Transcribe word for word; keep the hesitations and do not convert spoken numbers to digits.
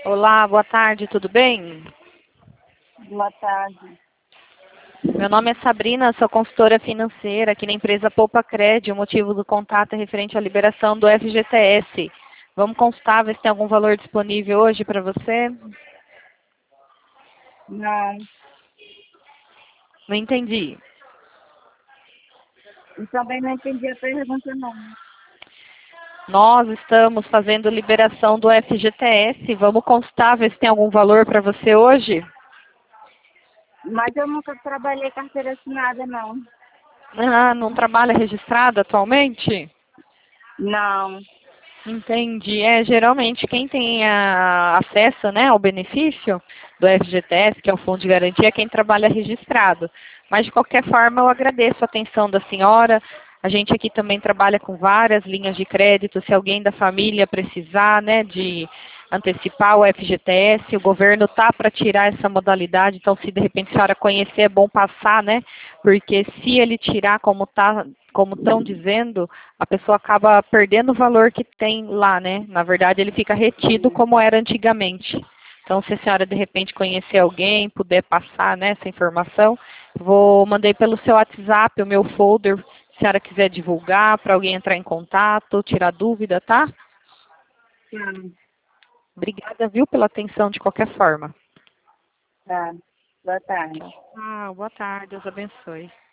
Olá, boa tarde, tudo bem? Boa tarde. Meu nome é Sabrina, sou consultora financeira aqui na empresa Poupa Cred. O motivo do contato é referente à liberação do F G T S. Vamos consultar, ver se tem algum valor disponível hoje para você? Não, Não entendi. eu também não entendi a pergunta, não. Nós estamos fazendo liberação do F G T S. Vamos consultar, ver se tem algum valor para você hoje? Mas eu nunca trabalhei carteira assinada, não. Ah, não trabalha registrado atualmente? Não. Entendi. É, geralmente quem tem a- acesso, né, ao benefício do F G T S, que é o Fundo de Garantia, é quem trabalha registrado. Mas, de qualquer forma, eu agradeço a atenção da senhora. A gente aqui também trabalha com várias linhas de crédito. Se alguém da família precisar, né, de antecipar o F G T S, o governo tá para tirar essa modalidade. Então, se de repente a senhora conhecer, é bom passar, né? Porque se ele tirar como tá, como estão dizendo, a pessoa acaba perdendo o valor que tem lá, né? Na verdade, ele fica retido como era antigamente. Então, se a senhora de repente conhecer alguém, puder passar, né, essa informação, vou mandei pelo seu WhatsApp o meu folder, se a senhora quiser divulgar para alguém entrar em contato, tirar dúvida, tá? Tá. Obrigada, viu, pela atenção de qualquer forma. Tá. Boa tarde. Ah, boa tarde, Deus abençoe.